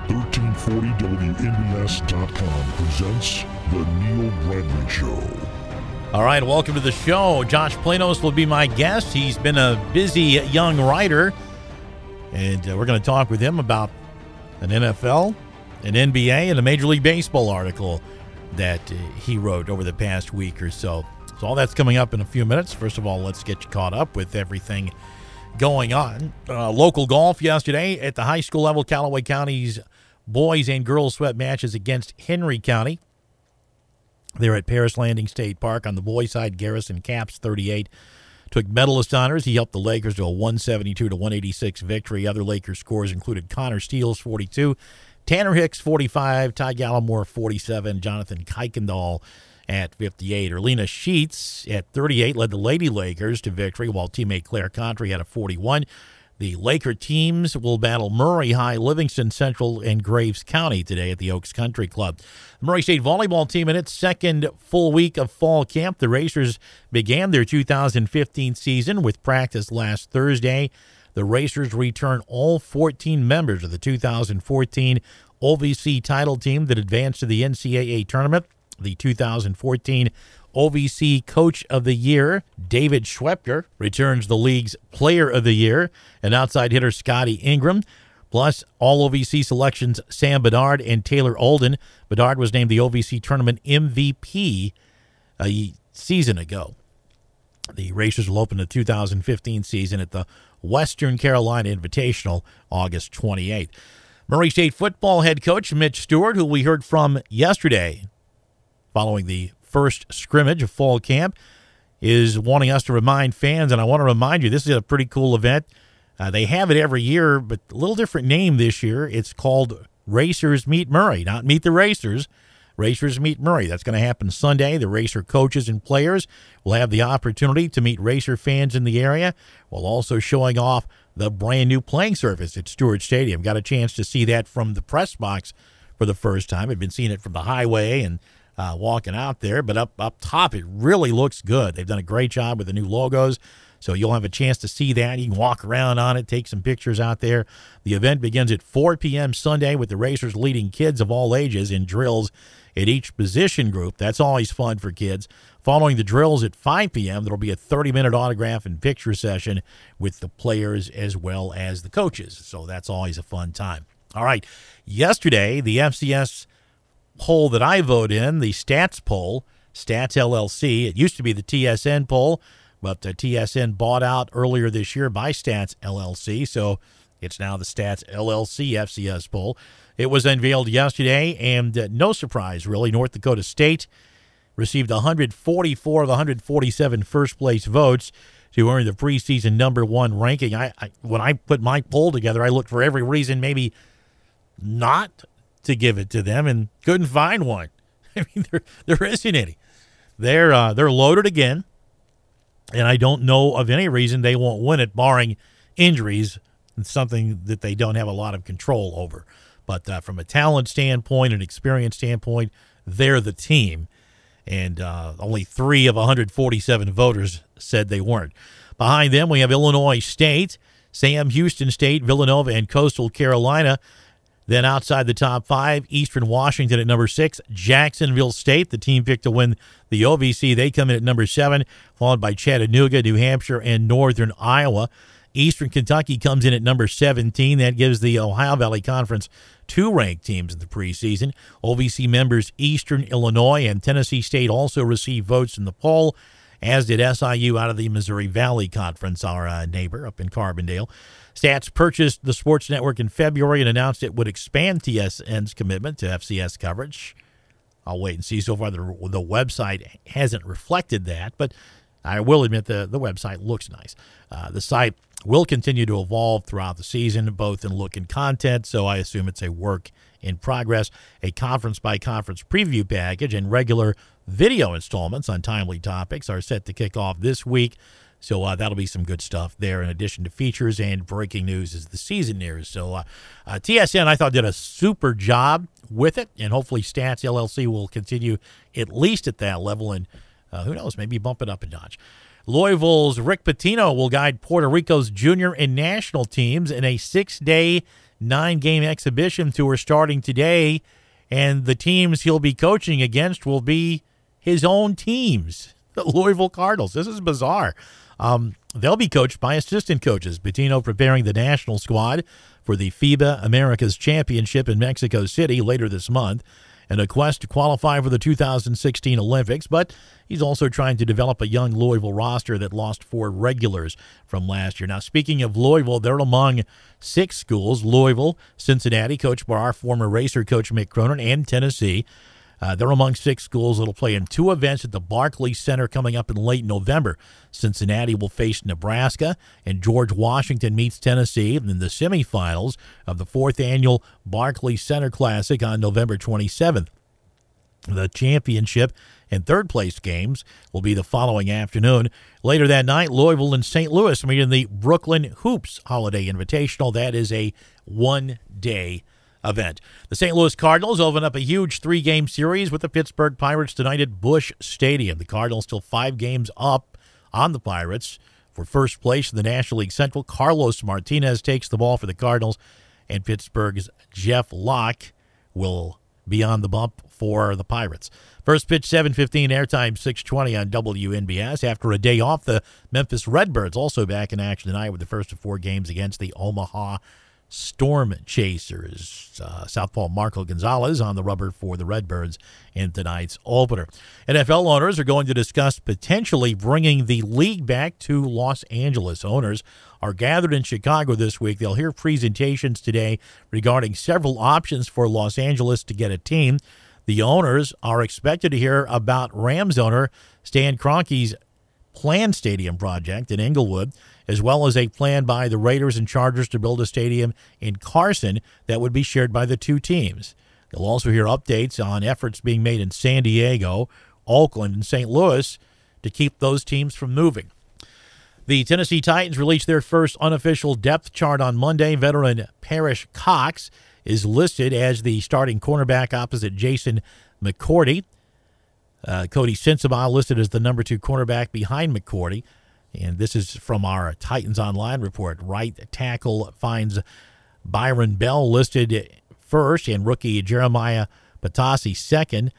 1340 WNBS.com presents The Neil Bradley Show. All right, welcome to the show. Josh Planos will be my guest. He's been a busy young writer, and we're going to talk with him about an NFL, an NBA, and a Major League Baseball article that he wrote over the past week or so. So all that's coming up in a few minutes. First of all, let's get you caught up with everything going on. Local golf yesterday at the high school level. Callaway County's boys and girls swept matches against Henry County. They're at Paris Landing State Park. On the boys' side, Garrison Capps, 38, took medalist honors. He helped the Lakers to a 172-186 victory. Other Lakers scores included Connor Steele, 42, Tanner Hicks, 45, Ty Gallimore, 47, Jonathan Kuykendall at 58. Erlina Sheets at 38 led the Lady Lakers to victory, while teammate Claire Contry had a 41. The Laker teams will battle Murray High, Livingston Central, and Graves County today at the Oaks Country Club. The Murray State volleyball team in its second full week of fall camp. The Racers began their 2015 season with practice last Thursday. The Racers return all 14 members of the 2014 OVC title team that advanced to the NCAA tournament. The 2014 OVC Coach of the Year, David Schwepker, returns the league's Player of the Year, and outside hitter Scotty Ingram, plus all OVC selections Sam Bedard and Taylor Alden. Bedard was named the OVC Tournament MVP a season ago. The Racers will open the 2015 season at the Western Carolina Invitational August 28th. Murray State football head coach Mitch Stewart, who we heard from yesterday following the first scrimmage of fall camp, is wanting us to remind fans, and I want to remind you, this is a pretty cool event. They have it every year, but a little different name this year. It's called Racers Meet Murray, not Meet the Racers. Racers Meet Murray. That's going to happen Sunday. The Racer coaches and players will have the opportunity to meet Racer fans in the area, while also showing off the brand new playing surface at Stewart Stadium. Got a chance to see that from the press box for the first time. I've been seeing it from the highway and walking out there, but up top, it really looks good. They've done a great job with the new logos, so you'll have a chance to see that. You can walk around on it, take some pictures out there. The event begins at 4 p.m. Sunday with the Racers leading kids of all ages in drills at each position group. That's always fun for kids. Following the drills at 5 p.m., there will be a 30-minute autograph and picture session with the players as well as the coaches, so that's always a fun time. All right, yesterday, the FCS poll that I vote in, the Stats poll, Stats LLC. It used to be the TSN poll, but the TSN bought out earlier this year by Stats LLC, so it's now the Stats LLC FCS poll. It was unveiled yesterday, and no surprise, really. North Dakota State received 144 of 147 first-place votes to earn the preseason number one ranking. When I put my poll together, I looked for every reason maybe not to give it to them and couldn't find one. I mean, there isn't any. They're loaded again, and I don't know of any reason they won't win it, barring injuries. It's something that they don't have a lot of control over. But from a talent standpoint and experience standpoint, they're the team, and only 3 of 147 voters said they weren't. Behind them, we have Illinois State, Sam Houston State, Villanova, and Coastal Carolina. Then outside the top 5, Eastern Washington at number 6, Jacksonville State, the team picked to win the OVC. They come in at number 7, followed by Chattanooga, New Hampshire, and Northern Iowa. Eastern Kentucky comes in at number 17. That gives the Ohio Valley Conference 2 ranked teams in the preseason. OVC members Eastern Illinois and Tennessee State also received votes in the poll, as did SIU out of the Missouri Valley Conference, our neighbor up in Carbondale. Stats purchased the sports network in February and announced it would expand TSN's commitment to FCS coverage. I'll wait and see. So far, the website hasn't reflected that, but I will admit the website looks nice. The site will continue to evolve throughout the season, both in look and content, so I assume it's a work in progress. A conference-by-conference preview package and regular video installments on timely topics are set to kick off this week. So that'll be some good stuff there, in addition to features and breaking news as the season nears. So TSN, I thought, did a super job with it, and hopefully Stats LLC will continue at least at that level, and who knows, maybe bump it up a notch. Louisville's Rick Pitino will guide Puerto Rico's junior and national teams in a 6-day, 9-game exhibition tour starting today, and the teams he'll be coaching against will be his own teams, the Louisville Cardinals. This is bizarre. They'll be coached by assistant coaches. Pitino preparing the national squad for the FIBA Americas Championship in Mexico City later this month, and a quest to qualify for the 2016 Olympics, but he's also trying to develop a young Louisville roster that lost 4 regulars from last year. Now, speaking of Louisville, they're among 6 schools: Louisville, Cincinnati, coached by our former racer coach Mick Cronin, and Tennessee. They're among 6 schools that will play in 2 events at the Barclays Center coming up in late November. Cincinnati will face Nebraska, and George Washington meets Tennessee in the semifinals of the 4th annual Barclays Center Classic on November 27th. The championship and third-place games will be the following afternoon. Later that night, Louisville and St. Louis meet in the Brooklyn Hoops Holiday Invitational. That is a 1-day event. The St. Louis Cardinals open up a huge 3-game series with the Pittsburgh Pirates tonight at Busch Stadium. The Cardinals still 5 games up on the Pirates for first place in the National League Central. Carlos Martinez takes the ball for the Cardinals, and Pittsburgh's Jeff Locke will be on the bump for the Pirates. First pitch 7:15, airtime 6:20 on WNBS. After a day off, the Memphis Redbirds also back in action tonight with the first of 4 games against the Omaha Storm Chasers. Southpaw Marco Gonzalez on the rubber for the Redbirds in tonight's opener. NFL owners are going to discuss potentially bringing the league back to Los Angeles. Owners are gathered in Chicago this week. They'll hear presentations today regarding several options for Los Angeles to get a team. The owners are expected to hear about Rams owner Stan Kroenke's planned stadium project in Inglewood, as well as a plan by the Raiders and Chargers to build a stadium in Carson that would be shared by the 2 teams. They'll also hear updates on efforts being made in San Diego, Oakland, and St. Louis to keep those teams from moving. The Tennessee Titans released their first unofficial depth chart on Monday. Veteran Parrish Cox is listed as the starting cornerback opposite Jason McCourty. Cody Sensabaugh listed as the number 2 cornerback behind McCourty. And this is from our Titans Online report. Right tackle finds Byron Bell listed first and rookie Jeremiah Patasi second.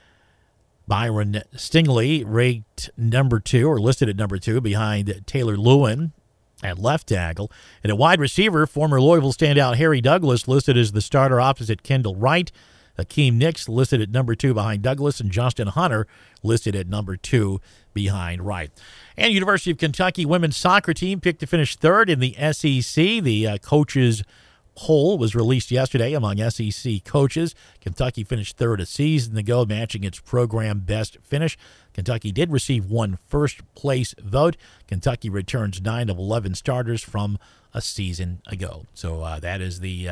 Byron Stingley ranked number 2 or listed at number 2 behind Taylor Lewin at left tackle. And at wide receiver, former Louisville standout Harry Douglas listed as the starter opposite Kendall Wright. Akeem Nicks listed at number 2 behind Douglas, and Justin Hunter listed at number 2 behind Wright. And University of Kentucky women's soccer team picked to finish 3rd in the SEC. The coaches poll was released yesterday among SEC coaches. Kentucky finished 3rd a season ago, matching its program best finish. Kentucky did receive 1 first-place vote. Kentucky returns 9 of 11 starters from a season ago. So that is the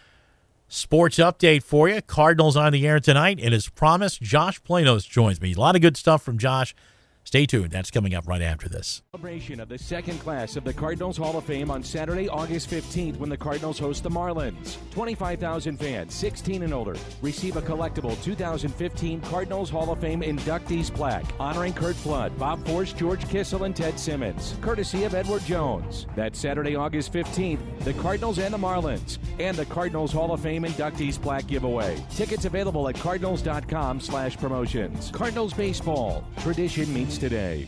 sports update for you. Cardinals on the air tonight, and as promised, Josh Planos joins me. A lot of good stuff from Josh. Stay tuned. That's coming up right after this. Celebration of the second class of the Cardinals Hall of Fame on Saturday, August 15th when the Cardinals host the Marlins. 25,000 fans, 16 and older, receive a collectible 2015 Cardinals Hall of Fame inductees plaque honoring Curt Flood, Bob Force, George Kissel, and Ted Simmons, courtesy of Edward Jones. That's Saturday, August 15th, the Cardinals and the Marlins, and the Cardinals Hall of Fame inductees plaque giveaway. Tickets available at cardinals.com/promotions. Cardinals baseball, tradition meets today.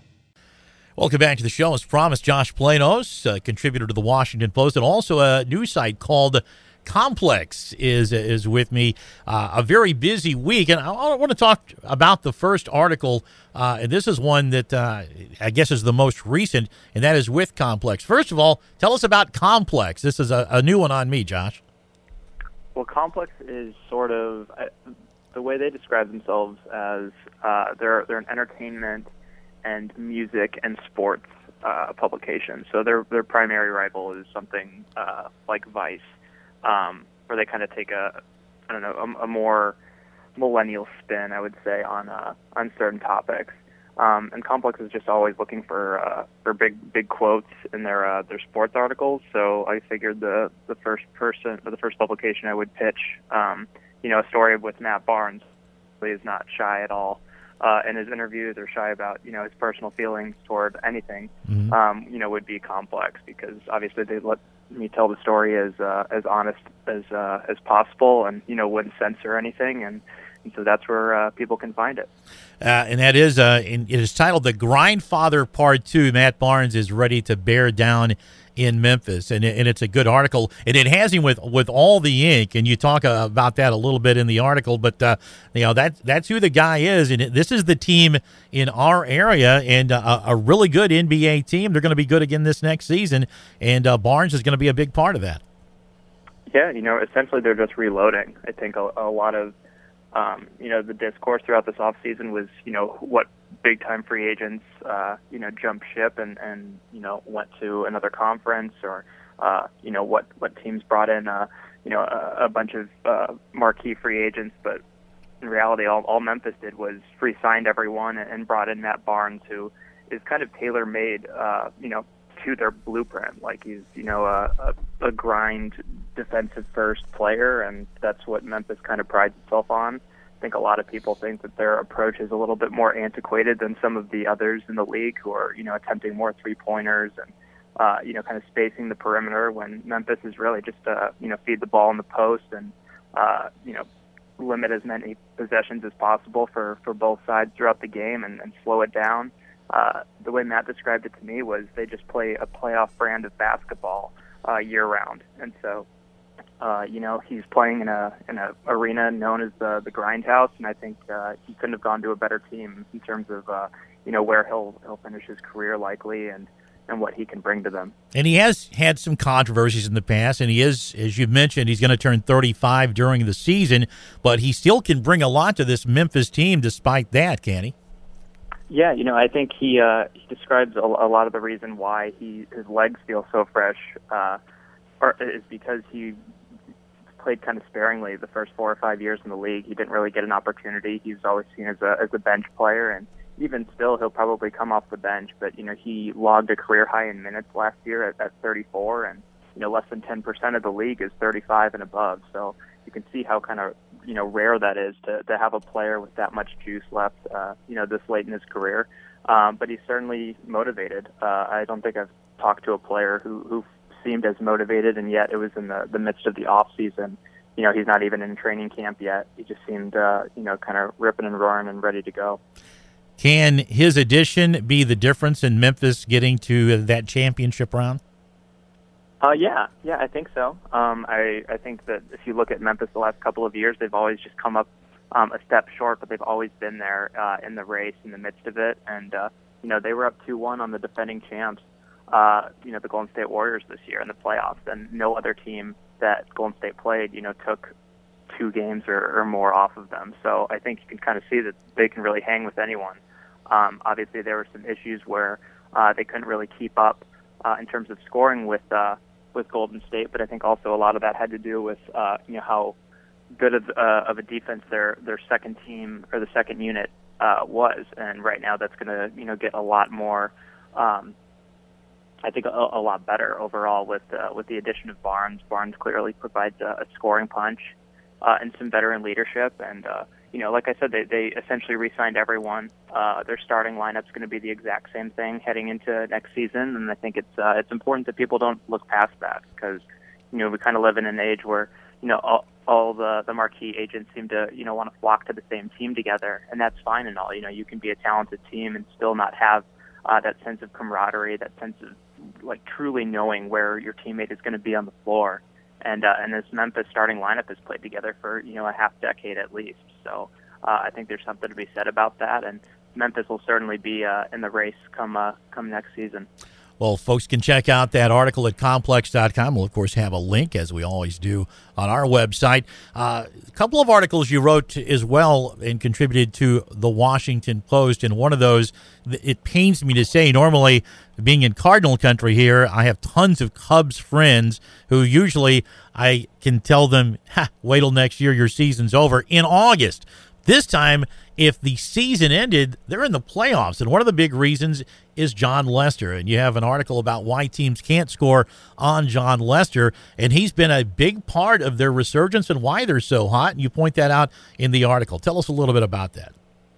Welcome back to the show. As promised, Josh Planos, contributor to the Washington Post, and also a news site called Complex is with me. A very busy week, and I want to talk about the first article, and this is one that I guess is the most recent, and that is with Complex. First of all, tell us about Complex. This is a new one on me, Josh. Well, Complex is sort of the way they describe themselves as they're an entertainment and music and sports publication. So their primary rival is something like Vice, where they kind of take a more millennial spin, I would say, on certain topics. And Complex is just always looking for big quotes in their sports articles. So I figured the first publication I would pitch, a story with Matt Barnes, he is not shy at all in his interviews or shy about, his personal feelings toward anything, would be Complex, because obviously they let me tell the story as honest as possible, and, wouldn't censor anything. And so that's where people can find it. And that is, it is titled The Grindfather Part 2. Matt Barnes is ready to bear down in Memphis, and it's a good article, and it has him with all the ink, and you talk about that a little bit in the article, but that's who the guy is, and this is the team in our area, and a really good NBA team. They're going to be good again this next season, and Barnes is going to be a big part of that. Yeah, essentially they're just reloading. I think a lot of the discourse throughout this offseason was, what big-time free agents, jumped ship and went to another conference, or, what teams brought in, a bunch of marquee free agents. But in reality, all Memphis did was re-signed everyone and brought in Matt Barnes, who is kind of tailor-made, to their blueprint. Like, he's, a grind defensive-first player, and that's what Memphis kind of prides itself on. I think a lot of people think that their approach is a little bit more antiquated than some of the others in the league, who are, attempting more three-pointers and, kind of spacing the perimeter, when Memphis is really just, feed the ball in the post and, limit as many possessions as possible for both sides throughout the game and slow it down. The way Matt described it to me was they just play a playoff brand of basketball year-round. And so, he's playing in a arena known as the Grindhouse, and I think he couldn't have gone to a better team in terms of where he'll finish his career likely, and what he can bring to them. And he has had some controversies in the past, and he is, as you've mentioned, he's going to turn 35 during the season, but he still can bring a lot to this Memphis team despite that, can he? Yeah, I think he describes a lot of the reason why his legs feel so fresh is because he played kind of sparingly the first 4 or 5 years in the league. He didn't really get an opportunity. He was always seen as a bench player, and even still, he'll probably come off the bench. But he logged a career high in minutes last year at 34, and less than 10% of the league is 35 and above. So you can see how kind of rare that is to have a player with that much juice left, this late in his career. But he's certainly motivated. I don't think I've talked to a player who seemed as motivated, and yet it was in the midst of the off season. He's not even in training camp yet. He just seemed, kind of ripping and roaring and ready to go. Can his addition be the difference in Memphis getting to that championship round? Yeah, I think so. I think that if you look at Memphis the last couple of years, they've always just come up a step short, but they've always been there in the race, in the midst of it. And, they were up 2-1 on the defending champs, the Golden State Warriors this year in the playoffs, and no other team that Golden State played, took 2 games or more off of them. So I think you can kind of see that they can really hang with anyone. Obviously, there were some issues where they couldn't really keep up in terms of scoring with Golden State, but I think also a lot of that had to do with how good of a defense their second team or the second unit was, and right now that's going to get a lot more. I think a lot better overall with the addition of Barnes. Barnes clearly provides a scoring punch and some veteran leadership, and like I said, they essentially re-signed everyone. Their starting lineup's going to be the exact same thing heading into next season, and I think it's important that people don't look past that, because we kind of live in an age where all the marquee agents seem to want to flock to the same team together, and that's fine and all. You can be a talented team and still not have that sense of camaraderie, that sense of truly knowing where your teammate is going to be on the floor. And this Memphis starting lineup has played together for a half decade at least. So I think there's something to be said about that, and Memphis will certainly be in the race come next season. Well, folks can check out that article at complex.com. We'll, of course, have a link, as we always do, on our website. A couple of articles you wrote as well and contributed to the Washington Post, and one of those, it pains me to say, normally being in Cardinal country here, I have tons of Cubs friends who usually I can tell them, wait till next year, your season's over in August. This time, if the season ended, they're in the playoffs, and one of the big reasons is Jon Lester, and you have an article about why teams can't score on Jon Lester, and he's been a big part of their resurgence and why they're so hot, and you point that out in the article. Tell us a little bit about that.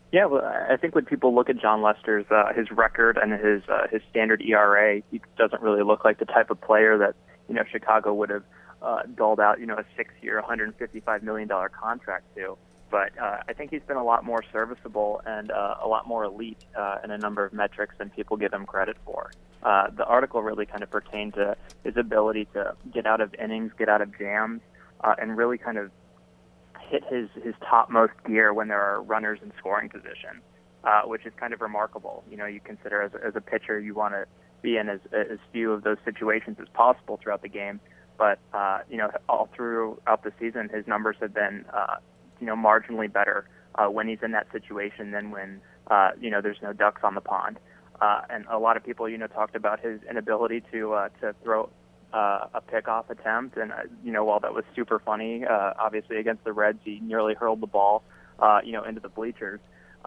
Yeah, well, I think when people look at John Lester's his record and his standard ERA, he doesn't really look like the type of player that Chicago would have doled out a 6-year, $155 million contract to. But I think he's been a lot more serviceable and a lot more elite in a number of metrics than people give him credit for. The article really kind of pertained to his ability to get out of innings, get out of jams, and really kind of hit his topmost gear when there are runners in scoring position, which is kind of remarkable. You consider as a pitcher, you want to be in as few of those situations as possible throughout the game. But, all throughout the season, his numbers have been, marginally better when he's in that situation than when, there's no ducks on the pond. And a lot of people, talked about his inability to throw a pickoff attempt, and while that was super funny, obviously against the Reds, he nearly hurled the ball, into the bleachers.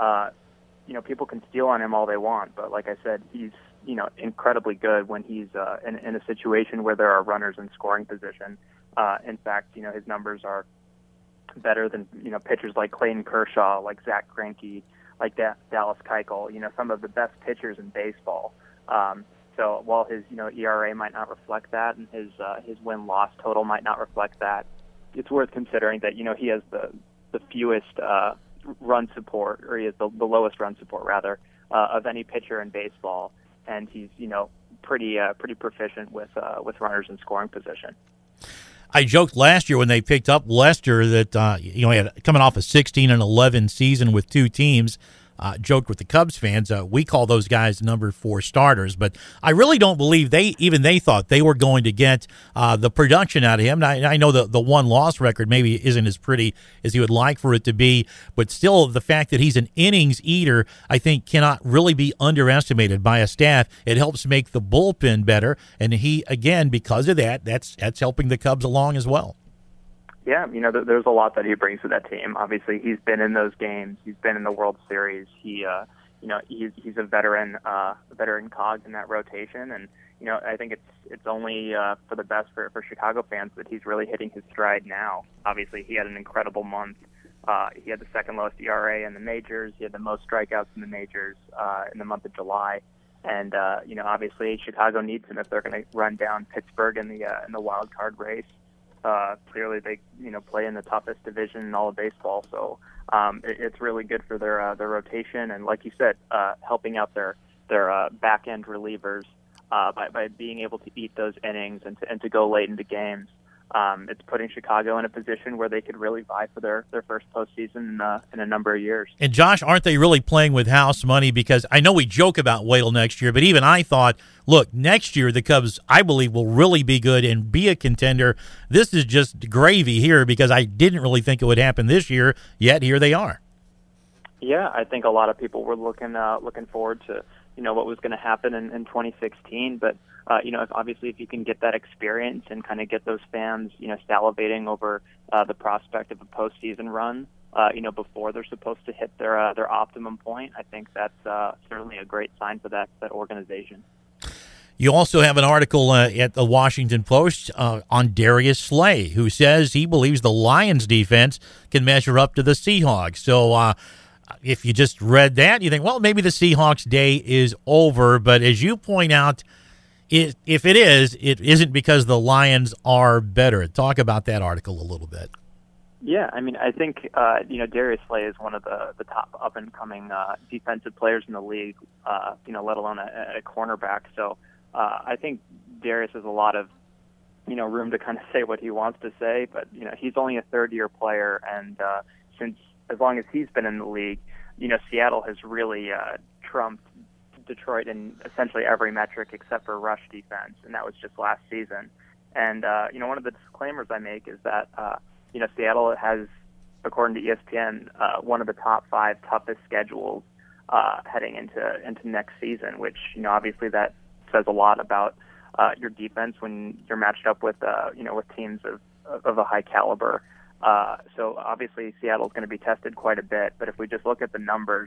People can steal on him all they want, but like I said, he's incredibly good when he's in a situation where there are runners in scoring position. In fact, his numbers are better than pitchers like Clayton Kershaw, like Zach Greinke, like Dallas Keuchel. Some of the best pitchers in baseball. So while his ERA might not reflect that, and his win-loss total might not reflect that, it's worth considering that he has the fewest run support, or he has the lowest run support rather, of any pitcher in baseball, and he's pretty proficient with runners in scoring position. I joked last year when they picked up Lester that he had coming off a 16-11 season with two teams. Joked with the Cubs fans. We call those guys number 4 starters, but I really don't believe they thought they were going to get the production out of him. I know the one-loss record maybe isn't as pretty as he would like for it to be, but still the fact that he's an innings eater, I think, cannot really be underestimated by a staff. It helps make the bullpen better, and he, again, because of that, that's helping the Cubs along as well. Yeah, there's a lot that he brings to that team. Obviously, he's been in those games. He's been in the World Series. He's a veteran cog in that rotation, and I think it's only for the best for Chicago fans that he's really hitting his stride now. Obviously, he had an incredible month. He had the second lowest ERA in the majors. He had the most strikeouts in the majors in the month of July, and obviously Chicago needs him if they're going to run down Pittsburgh in the wild card race. Clearly, they play in the toughest division in all of baseball, so it's really good for their rotation, and like you said, helping out their back end relievers by being able to eat those innings and to go late into games. It's putting Chicago in a position where they could really vie for their first postseason in a number of years. And Josh, aren't they really playing with house money? Because I know we joke about Waddle next year, but even I thought, look, next year the Cubs, I believe, will really be good and be a contender. This is just gravy here because I didn't really think it would happen this year, yet here they are. Yeah, I think a lot of people were looking forward to what was going to happen in 2016, but obviously if you can get that experience and kind of get those fans salivating over the prospect of a postseason run before they're supposed to hit their optimum point, I think that's certainly a great sign for that organization. You also have an article at the Washington Post on Darius Slay, who says he believes the Lions defense can measure up to the Seahawks. So if you just read that, you think, well, maybe the Seahawks' day is over. But as you point out, if it is, it isn't because the Lions are better. Talk about that article a little bit. Yeah, I mean, I think Darius Slay is one of the top up and coming defensive players in the league. Let alone a cornerback. So I think Darius has a lot of room to kind of say what he wants to say. But he's only a third-year player, and since as long as he's been in the league, Seattle has really trumped Detroit in essentially every metric except for rush defense, and that was just last season. And one of the disclaimers I make is that Seattle has, according to ESPN, one of the top 5 toughest schedules heading into next season, which obviously that says a lot about your defense when you're matched up with with teams of a high caliber. So obviously Seattle's going to be tested quite a bit, but if we just look at the numbers,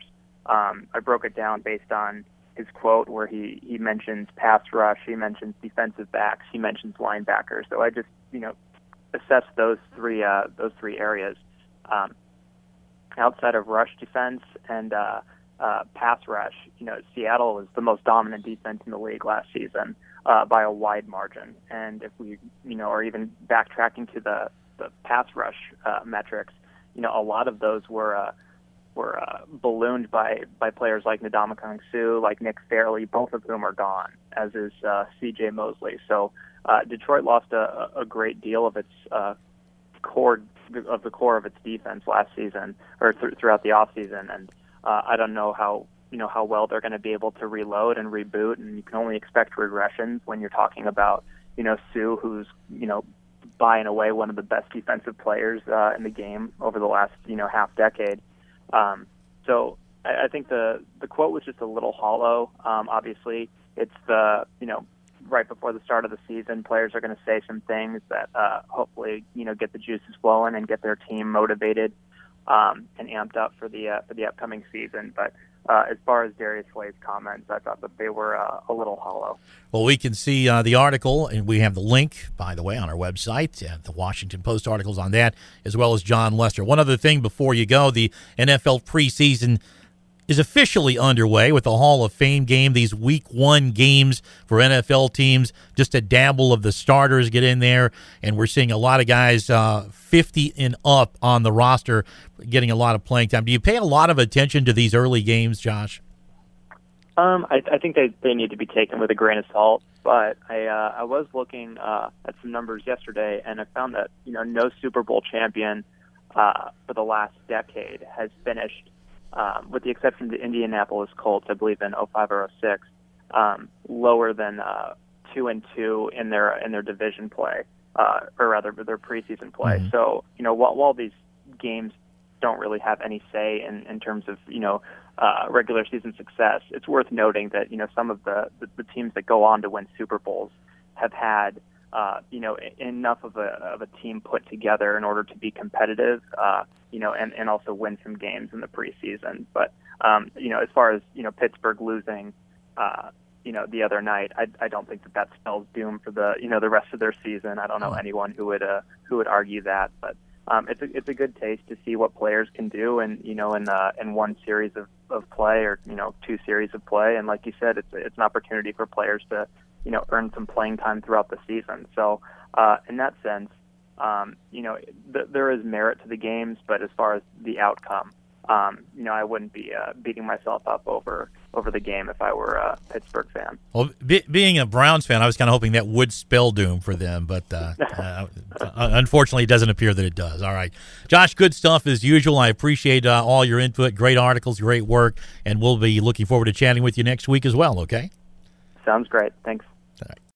I broke it down based on his quote where he mentions pass rush, he mentions defensive backs, he mentions linebackers. So I just assess those three areas. outside of rush defense and pass rush, Seattle was the most dominant defense in the league last season by a wide margin. And if we, are even backtracking to the pass rush metrics, a lot of those were ballooned by players like Ndamukong Suh, like Nick Fairley, both of whom are gone, as is C.J. Mosley. So Detroit lost a great deal of its core of its defense last season or throughout the offseason, and I don't know how well they're going to be able to reload and reboot, and you can only expect regressions when you're talking about Suh, who's by and away one of the best defensive players in the game over the last half decade. So I think the quote was just a little hollow. Obviously, it's right before the start of the season, players are going to say some things that hopefully get the juices flowing and get their team motivated and amped up for the upcoming season. But as far as Darius Slay's comments, I thought that they were a little hollow. Well, we can see the article, and we have the link, by the way, on our website, the Washington Post articles on that, as well as John Lester. One other thing before you go, the NFL preseason is officially underway with the Hall of Fame game, these Week 1 games for NFL teams, just a dabble of the starters get in there, and we're seeing a lot of guys 50 and up on the roster getting a lot of playing time. Do you pay a lot of attention to these early games, Josh? I think they need to be taken with a grain of salt, but I was looking at some numbers yesterday, and I found that no Super Bowl champion for the last decade has finished, with the exception of the Indianapolis Colts, I believe in 05 or 06, lower than 2-2 in their division play, or rather their preseason play. Mm-hmm. So while these games don't really have any say in terms of regular season success, it's worth noting that some of the teams that go on to win Super Bowls have had enough of a team put together in order to be competitive, and also win some games in the preseason. But as far as Pittsburgh losing, the other night, I don't think that spells doom for the rest of their season. I don't know anyone who would argue that, but it's a good taste to see what players can do, and in one series of play or 2 series of play. And like you said, it's an opportunity for players to earn some playing time throughout the season. So in that sense, there is merit to the games, but as far as the outcome, I wouldn't be beating myself up over the game if I were a Pittsburgh fan. Well, being a Browns fan, I was kind of hoping that would spell doom for them, but unfortunately, it doesn't appear that it does. All right. Josh, good stuff as usual. I appreciate all your input, great articles, great work, and we'll be looking forward to chatting with you next week as well, okay? Sounds great. Thanks. All right.